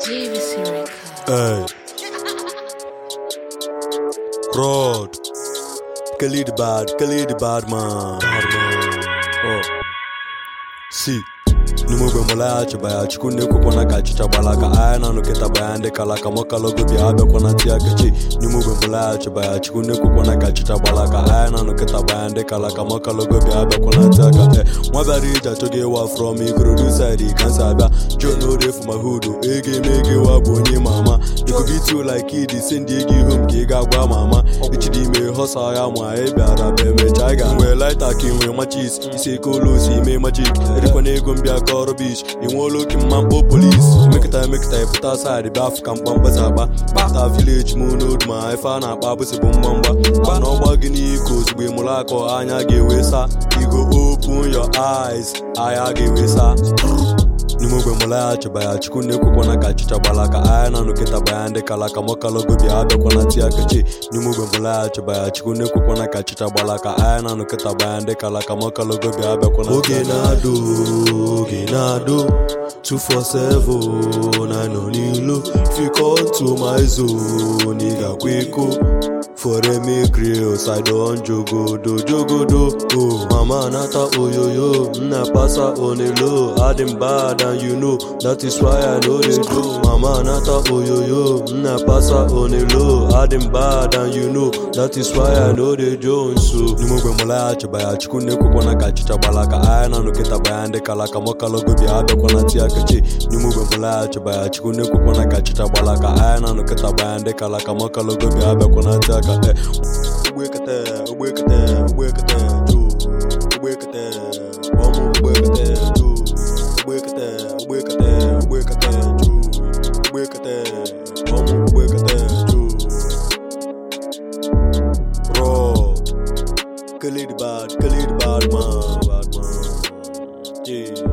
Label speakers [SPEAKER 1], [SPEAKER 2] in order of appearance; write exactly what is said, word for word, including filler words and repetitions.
[SPEAKER 1] J V C Records.
[SPEAKER 2] Hey. Rod. Khalid bad, Khalid bad man. Bad man. Oh. See. Nimugwe mulaya chibaya chikune kukona kachicha balaka ayana nuketa bayande kalaka mokalogo biabe kona tia kechi. Nimugwe mulaya chibaya chikune kukona kachicha balaka ayana nuketa bayande kalaka mokalogo biabe kona tia kechi. Mwabarija toge wa from me producer di kansaba. John no dey for my hood. Ege mege wa boni mama. You could beat you like it, send you home kiga gwa mama. Ichidi me hosa ya mwa ebe arabe me chaiga. We light akin we machis. Ise kolo si me magic. Erikwane gumbia Koro Beach, you won't look in Mambo police. Make it time, make it time, put outside the bath, camp on Bazaba. Bata village, moon, old my fan, a babu's bumbamba. But no wagging equals, we mulako, anya gewesa. You go open your eyes, I gewesa. Nimugwe mulaya chibaya chikune kukona kachicha balaka ayana nuketa bayande kalaka mokalogo biabe kona tia kechi. Nimugwe mulaya chibaya chikune kukona kachicha balaka ayana nuketa bayande kalaka mokalogo biabe kona tia kechi. Ogenado, Ogenado, two four seven, I no nilo. If you come to my zone, nigga kweko. For a me grills, I don't jogo do jogo do. Oh, mama nata oyoyo, na pasa on a low. Adim bad and you know that is why I know they do. Mama nata oyoyo, na pasa on a low. Adim bad and you know that is why I know they do. So nimugwe mulaya chibaya chikune kukona kachicha balaka ayana nuketa bayande kalaka mokalogo biabe kona tia kechi. Nimugwe mulaya chibaya chikune kukona kachicha balaka ayana nuketa bayande kalaka mokalogo biabe kona tia kechi. Ubwekete, ubwekete, ubwekete, ju. Ubwekete, bomu ubwekete, ju. Ubwekete, ubwekete, ubwekete, ju. Ubwekete, bomu ubwekete, ju. Rod. Khalid bad, Khalid bad man, bad man. Yeah.